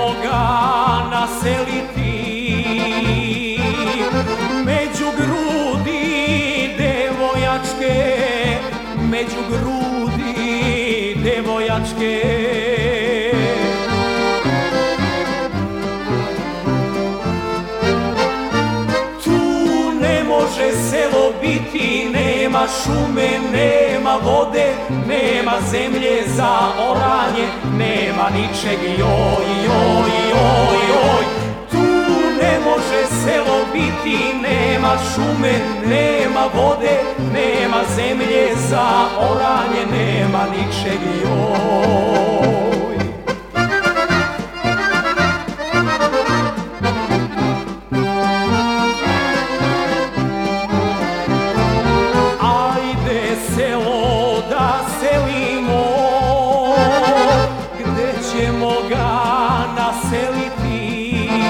ga naseliti među grudi devojačke, među grudi devojačke. Tu ne može selo biti, nema šume, nema vode, nema zemlje za oranje, nema ničeg, joj, joj, joj, joj. Tu ne može selo biti, nema šume, nema vode, nema zemlje za oranje, nema ničeg, joj. Selo da selimo, gde ćemo ga naseliti?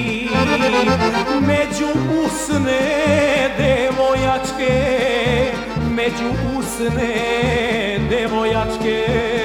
Među usne devojačke, među usne devojačke.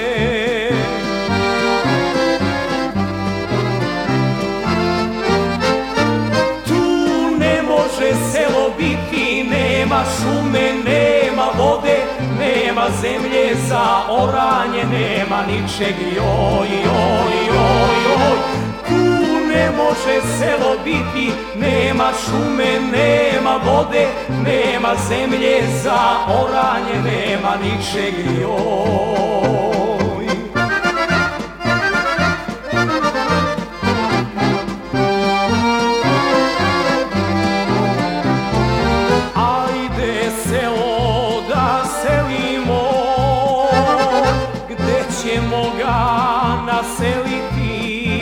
Tu ne može selo biti, nema šume, nema vode, nema zemlje za oranje, nema ničeg, joj, joj, joj, joj. Tu ne može selo biti, nema šume, nema vode, nema zemlje za oranje, nema ničeg, joj. Ćemo ga naseliti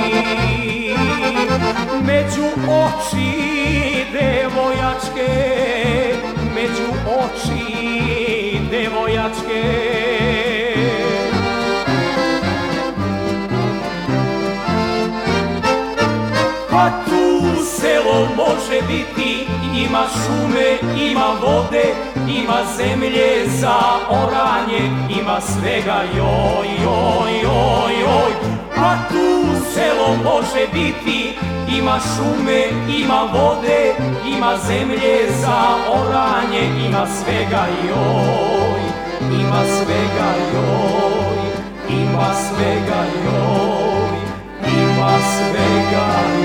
među oči devojačke, među oči devojačke. Pa tu selo može biti, ima šume, ima vode, ima zemlje za oranje, ima svega, joj, joj, joj, joj. Pa tu selo može biti, ima šume, ima vode, ima zemlje za oranje, ima svega, joj, ima svega, joj, ima svega, joj, ima svega, joj.